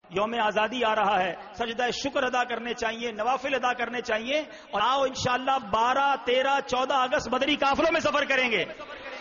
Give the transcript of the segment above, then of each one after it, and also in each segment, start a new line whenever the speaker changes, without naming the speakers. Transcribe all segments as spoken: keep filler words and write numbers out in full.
یوم آزادی آ رہا ہے، سجدہ شکر ادا کرنے چاہیے، نوافل ادا کرنے چاہیے، اور آؤ انشاءاللہ بارہ تیرہ چودہ اگست بدری قافلوں میں سفر کریں گے۔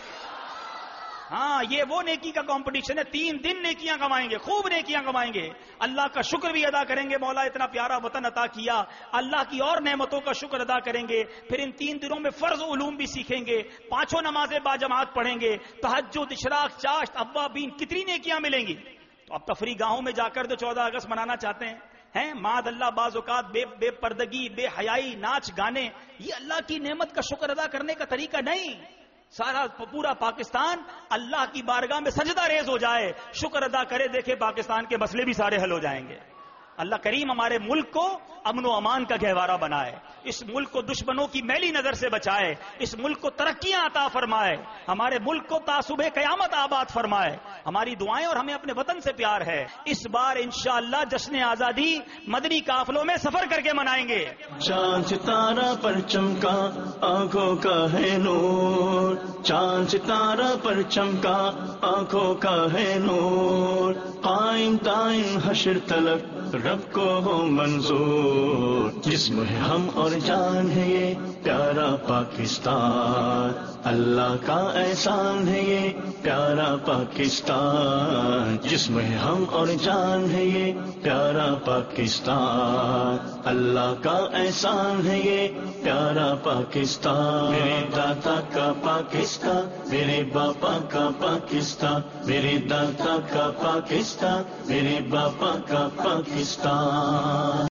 ہاں، یہ وہ نیکی کا کمپٹیشن ہے، تین دن نیکیاں کمائیں گے، خوب نیکیاں کمائیں گے، اللہ کا شکر بھی ادا کریں گے، مولا اتنا پیارا وطن عطا کیا، اللہ کی اور نعمتوں کا شکر ادا کریں گے، پھر ان تین دنوں میں فرض علوم بھی سیکھیں گے، پانچوں نمازیں باجماعت پڑھیں گے، تہجد، اشراق، چاشت، اوابین، کتنی نیکیاں ملیں گی۔ تو اب تفریح گاہوں میں جا کر تو چودہ اگست منانا چاہتے ہیں ہیں معاذ اللہ، بعض اوقات بے بے پردگی، بے حیائی، ناچ گانے، یہ اللہ کی نعمت کا شکر ادا کرنے کا طریقہ نہیں۔ سارا پورا پاکستان اللہ کی بارگاہ میں سجدہ ریز ہو جائے، شکر ادا کرے، دیکھے پاکستان کے مسئلے بھی سارے حل ہو جائیں گے۔ اللہ کریم ہمارے ملک کو امن و امان کا گہوارہ بنائے، اس ملک کو دشمنوں کی میلی نظر سے بچائے، اس ملک کو ترقیاں عطا فرمائے، ہمارے ملک کو تعصب قیامت آباد فرمائے۔ ہماری دعائیں اور ہمیں اپنے وطن سے پیار ہے، اس بار انشاءاللہ جشن آزادی مدنی قافلوں میں سفر کر کے منائیں گے۔
چاند ستارہ پر چمکا آنکھوں کا ہے نور، چاند ستارہ پر چمکا آنکھوں کا ہے نور، قائم دائم حشر تلک رب کو ہو منظور، جسم ہے ہم اور جان ہے یہ پیارا پاکستان، اللہ کا احسان ہے یہ پیارا پاکستان، جسم ہے ہم اور جان ہے یہ پیارا پاکستان، اللہ کا احسان ہے یہ پیارا پاکستان، میرے دادا کا پاکستان، میرے باپا کا پاکستان، میرے دادا کا پاکستان، میرے باپا کا پاکستان۔